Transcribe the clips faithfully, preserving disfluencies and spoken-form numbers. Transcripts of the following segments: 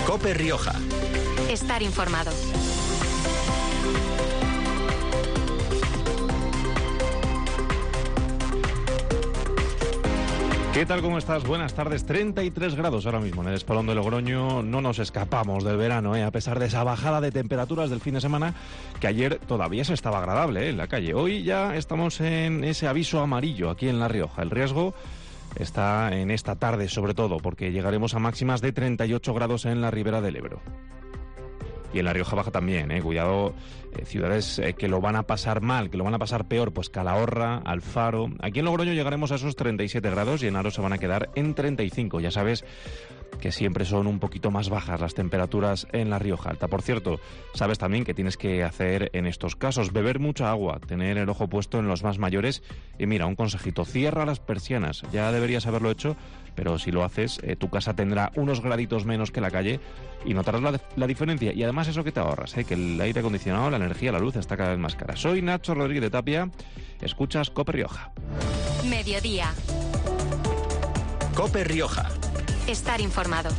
COPE Rioja. Estar informado. ¿Qué tal? ¿Cómo estás? Buenas tardes. treinta y tres grados ahora mismo en el Espolón de Logroño. No nos escapamos del verano, ¿eh? A pesar de esa bajada de temperaturas del fin de semana, que ayer todavía se estaba agradable, ¿eh? En la calle. Hoy ya estamos en ese aviso amarillo aquí en La Rioja. El riesgo está en esta tarde, sobre todo, porque llegaremos a máximas de treinta y ocho grados en la Ribera del Ebro. Y en La Rioja Baja también, eh, cuidado, eh, ciudades eh, que lo van a pasar mal, que lo van a pasar peor, pues Calahorra, Alfaro. Aquí en Logroño llegaremos a esos treinta y siete grados y en Aro se van a quedar en treinta y cinco. Ya sabes que siempre son un poquito más bajas las temperaturas en La Rioja Alta. Por cierto, sabes también que tienes que hacer en estos casos, beber mucha agua, tener el ojo puesto en los más mayores y mira, un consejito, cierra las persianas. Ya deberías haberlo hecho, pero si lo haces, eh, tu casa tendrá unos graditos menos que la calle y notarás la, la diferencia. Y además eso que te ahorras, ¿eh? Que el aire acondicionado, la energía, la luz está cada vez más cara. Soy Nacho Rodríguez de Tapia, escuchas COPE Rioja. Mediodía. COPE Rioja. Estar informado.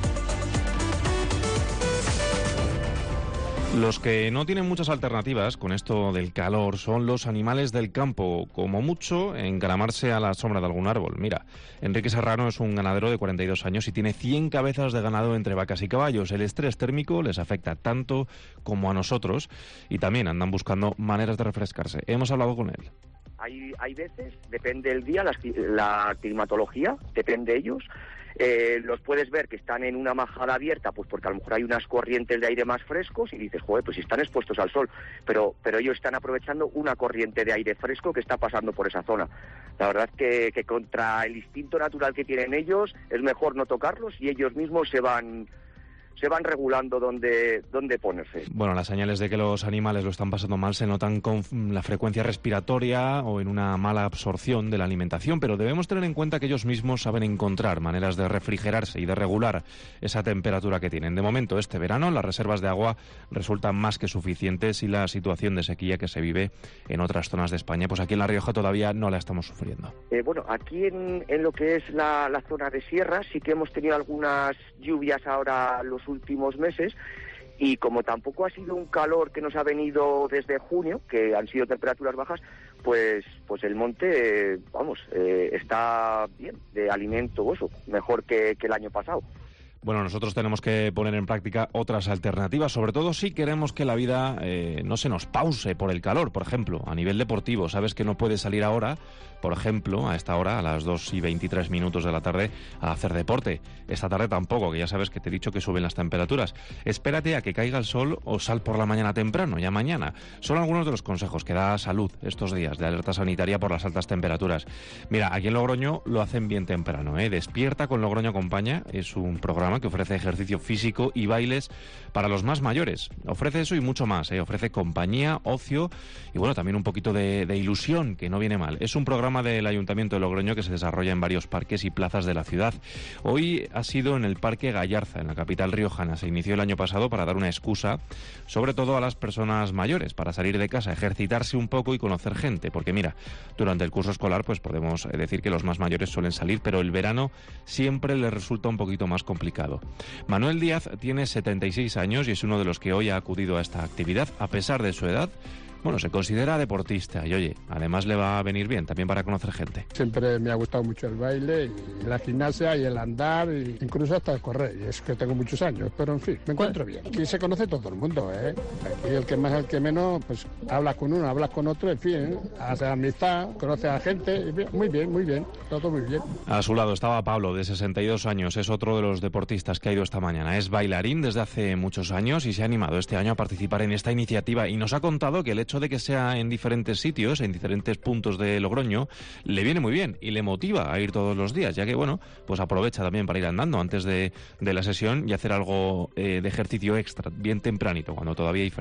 Los que no tienen muchas alternativas con esto del calor son los animales del campo, como mucho encaramarse a la sombra de algún árbol. Mira, Enrique Serrano es un ganadero de cuarenta y dos años y tiene cien cabezas de ganado entre vacas y caballos. El estrés térmico les afecta tanto como a nosotros y también andan buscando maneras de refrescarse. Hemos hablado con él. Hay, hay veces, depende del día, la, la climatología, depende de ellos. Eh, los puedes ver que están en una majada abierta, pues porque a lo mejor hay unas corrientes de aire más frescos y dices, joder, pues si están expuestos al sol, pero pero ellos están aprovechando una corriente de aire fresco que está pasando por esa zona. La verdad es que, que contra el instinto natural que tienen ellos es mejor no tocarlos y ellos mismos se van... se van regulando dónde, dónde ponerse. Bueno, las señales de que los animales lo están pasando mal se notan con la frecuencia respiratoria o en una mala absorción de la alimentación, pero debemos tener en cuenta que ellos mismos saben encontrar maneras de refrigerarse y de regular esa temperatura que tienen. De momento, este verano, las reservas de agua resultan más que suficientes y la situación de sequía que se vive en otras zonas de España, pues aquí en La Rioja todavía no la estamos sufriendo. Eh, bueno, aquí en, en lo que es la, la zona de sierra sí que hemos tenido algunas lluvias ahora los últimos meses y como tampoco ha sido un calor que nos ha venido desde junio, que han sido temperaturas bajas, pues pues el monte, eh, vamos, eh, está bien, de alimento, eso, mejor que, que el año pasado. Bueno, nosotros tenemos que poner en práctica otras alternativas, sobre todo si queremos que la vida eh, no se nos pause por el calor. Por ejemplo, a nivel deportivo, sabes que no puedes salir ahora, por ejemplo, a esta hora, a las dos y veintitrés minutos de la tarde, a hacer deporte. Esta tarde tampoco, que ya sabes que te he dicho que suben las temperaturas. Espérate a que caiga el sol o sal por la mañana temprano, ya mañana. Son algunos de los consejos que da Salud estos días de alerta sanitaria por las altas temperaturas. Mira, aquí en Logroño lo hacen bien temprano, ¿eh? Despierta con Logroño Acompaña, es un programa que ofrece ejercicio físico y bailes para los más mayores. Ofrece eso y mucho más, ¿eh? Ofrece compañía, ocio y bueno, también un poquito de, de ilusión, que no viene mal. Es un programa del Ayuntamiento de Logroño que se desarrolla en varios parques y plazas de la ciudad. Hoy ha sido en el Parque Gallarza, en la capital riojana. Se inició el año pasado para dar una excusa, sobre todo a las personas mayores, para salir de casa, ejercitarse un poco y conocer gente. Porque mira, durante el curso escolar pues podemos decir que los más mayores suelen salir, pero el verano siempre les resulta un poquito más complicado. Manuel Díaz tiene setenta y seis años y es uno de los que hoy ha acudido a esta actividad. A pesar de su edad, bueno, se considera deportista y oye, además le va a venir bien también para conocer gente. Siempre me ha gustado mucho el baile y la gimnasia y el andar e incluso hasta el correr. Y es que tengo muchos años, pero en fin, me encuentro bien. Aquí se conoce todo el mundo, ¿eh? Aquí el que más, el que menos, pues hablas con uno, hablas con otro, en fin, ¿eh? Hace amistad, conoce a gente, muy bien, muy bien, todo muy bien. A su lado estaba Pablo, de sesenta y dos años, es otro de los deportistas que ha ido esta mañana. Es bailarín desde hace muchos años y se ha animado este año a participar en esta iniciativa y nos ha contado que el hecho de que sea en diferentes sitios, en diferentes puntos de Logroño, le viene muy bien y le motiva a ir todos los días, ya que, bueno, pues aprovecha también para ir andando antes de, de la sesión y hacer algo eh, de ejercicio extra, bien tempranito, cuando todavía hay fresco.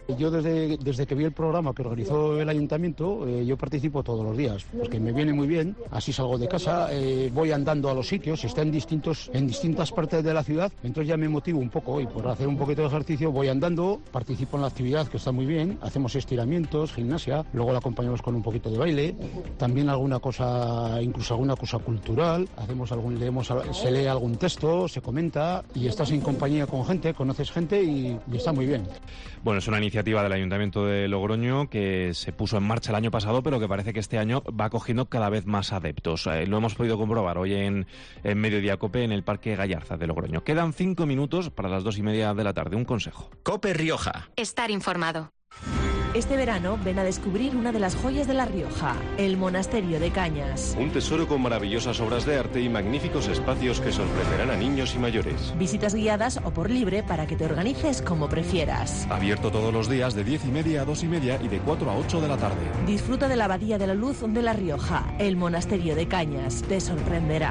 Yo desde, desde que vi el programa que organizó el ayuntamiento, eh, yo participo todos los días, porque me viene muy bien, así salgo de casa, eh, voy andando a los sitios, si está en, distintos, en distintas partes de la ciudad, entonces ya me motivo un poco y por hacer un poquito de ejercicio voy andando, participo en la actividad que está muy bien, hacemos estiramientos, gimnasia, luego la acompañamos con un poquito de baile, también alguna cosa, incluso alguna cosa cultural, hacemos algún, leemos, se lee algún texto, se comenta y estás en compañía con gente, conoces gente y, y está muy bien. Bueno, es una iniciativa del Ayuntamiento de Logroño que se puso en marcha el año pasado, pero que parece que este año va cogiendo cada vez más adeptos. Eh, lo hemos podido comprobar hoy en, en Mediodía Cope en el Parque Gallarza de Logroño. Quedan cinco minutos para las dos y media de la tarde. Un consejo. Cope Rioja. Estar informado. Este verano ven a descubrir una de las joyas de La Rioja, el Monasterio de Cañas. Un tesoro con maravillosas obras de arte y magníficos espacios que sorprenderán a niños y mayores. Visitas guiadas o por libre para que te organices como prefieras. Abierto todos los días de diez y media a dos y media y de cuatro a ocho de la tarde. Disfruta de la Abadía de la Luz de La Rioja, el Monasterio de Cañas. Te sorprenderá.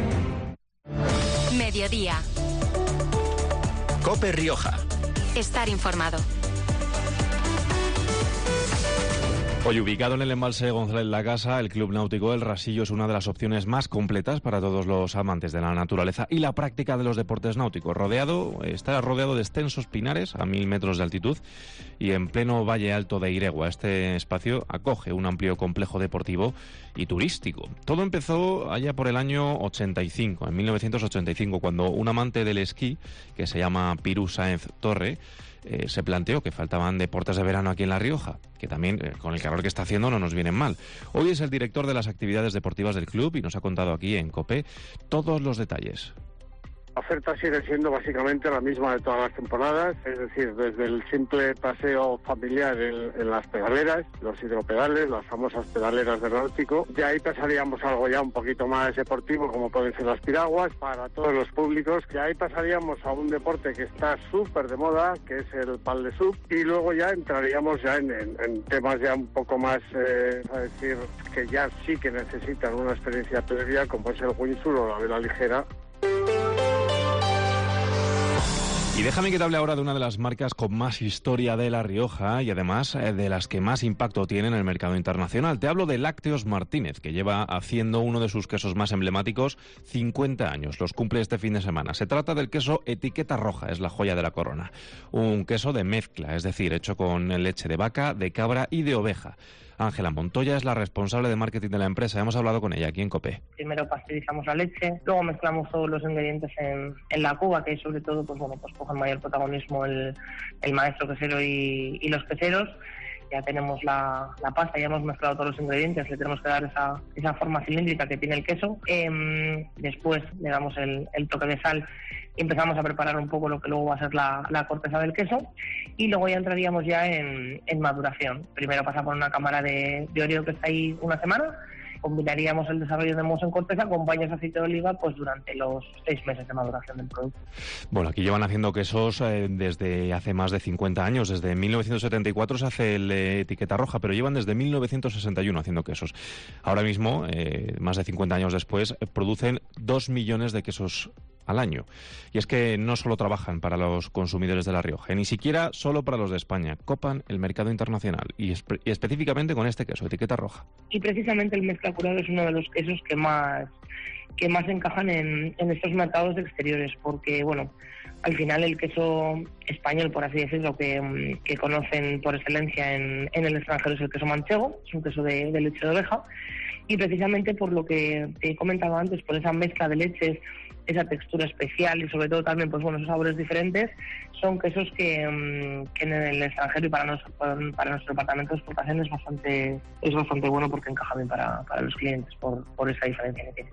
Mediodía. Cope Rioja. Estar informado. Hoy, ubicado en el embalse González La Casa, el Club Náutico El Rasillo es una de las opciones más completas para todos los amantes de la naturaleza y la práctica de los deportes náuticos. Rodeado, está rodeado de extensos pinares a mil metros de altitud y en pleno Valle Alto de Iregua. Este espacio acoge un amplio complejo deportivo y turístico. Todo empezó allá por el año ochenta y cinco, en mil novecientos ochenta y cinco, cuando un amante del esquí, que se llama Piru Sáenz Torre, Eh, se planteó que faltaban deportes de verano aquí en La Rioja, que también eh, con el calor que está haciendo no nos vienen mal. Hoy es el director de las actividades deportivas del club y nos ha contado aquí en COPE todos los detalles. La oferta sigue siendo básicamente la misma de todas las temporadas, es decir, desde el simple paseo familiar en, en las pedaleras, los hidropedales, las famosas pedaleras del Náutico. De ahí pasaríamos a algo ya un poquito más deportivo, como pueden ser las piraguas, para todos los públicos. De ahí pasaríamos a un deporte que está súper de moda, que es el pal de sub, y luego ya entraríamos ya en, en, en temas ya un poco más, eh, a decir, que ya sí que necesitan una experiencia previa, como es el windsurf o la vela ligera. Y déjame que te hable ahora de una de las marcas con más historia de La Rioja y además eh, de las que más impacto tiene en el mercado internacional. Te hablo de Lácteos Martínez, que lleva haciendo uno de sus quesos más emblemáticos cincuenta años. Los cumple este fin de semana. Se trata del queso Etiqueta Roja, es la joya de la corona. Un queso de mezcla, es decir, hecho con leche de vaca, de cabra y de oveja. Ángela Montoya es la responsable de marketing de la empresa. Hemos hablado con ella aquí en COPE. Primero pasteurizamos la leche, luego mezclamos todos los ingredientes en, en la cuba, que sobre todo pues bueno pues cogen mayor protagonismo el, el maestro quesero y, y los queseros. Ya tenemos la, la pasta, ya hemos mezclado todos los ingredientes, le tenemos que dar esa, esa forma cilíndrica que tiene el queso. Eh, después le damos el, el toque de sal y empezamos a preparar un poco lo que luego va a ser la, la corteza del queso, y luego ya entraríamos ya en, en maduración. Primero pasa por una cámara de, de oreo que está ahí una semana. Combinaríamos el desarrollo de moho en corteza con baños de aceite de oliva pues durante los seis meses de maduración del producto. Bueno, aquí llevan haciendo quesos eh, desde hace más de cincuenta años. Desde mil novecientos setenta y cuatro se hace el eh, Etiqueta Roja, pero llevan desde mil novecientos sesenta y uno haciendo quesos. Ahora mismo, eh, más de cincuenta años después, eh, producen dos millones de quesos al año. Y es que no solo trabajan para los consumidores de La Rioja, ni siquiera solo para los de España. Copan el mercado internacional y, espe- y específicamente con este queso, Etiqueta Roja. Y precisamente el mezcla curado es uno de los quesos que más que más encajan en, en estos mercados exteriores, porque bueno, al final el queso español, por así decirlo, que, que conocen por excelencia en, en el extranjero es el queso manchego, es un queso de, de leche de oveja, y precisamente por lo que te he comentado antes, por esa mezcla de leches, esa textura especial y sobre todo también pues bueno esos sabores diferentes, son quesos que, que en el extranjero y para nuestro, para nuestro departamento de exportación es bastante es bastante bueno porque encaja bien para, para los clientes por, por esa diferencia que tiene.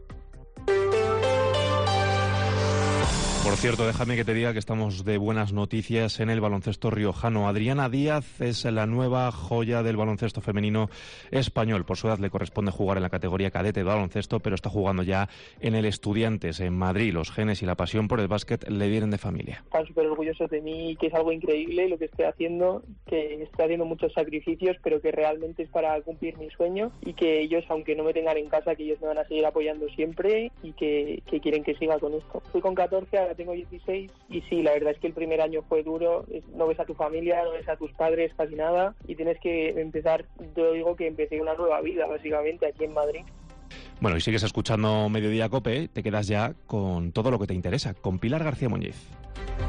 Por cierto, déjame que te diga que estamos de buenas noticias en el baloncesto riojano. Adriana Díaz es la nueva joya del baloncesto femenino español. Por su edad le corresponde jugar en la categoría cadete de baloncesto, pero está jugando ya en el Estudiantes, en Madrid. Los genes y la pasión por el básquet le vienen de familia. Están súper orgullosos de mí, que es algo increíble lo que estoy haciendo, que estoy haciendo muchos sacrificios, pero que realmente es para cumplir mi sueño, y que ellos, aunque no me tengan en casa, que ellos me van a seguir apoyando siempre y que, que quieren que siga con esto. Fui con catorce, ahora tengo dieciséis y sí, la verdad es que el primer año fue duro, no ves a tu familia, no ves a tus padres, casi nada, y tienes que empezar, yo digo que empecé una nueva vida básicamente aquí en Madrid. Bueno, y sigues escuchando Mediodía Cope, te quedas ya con todo lo que te interesa, con Pilar García Muñiz.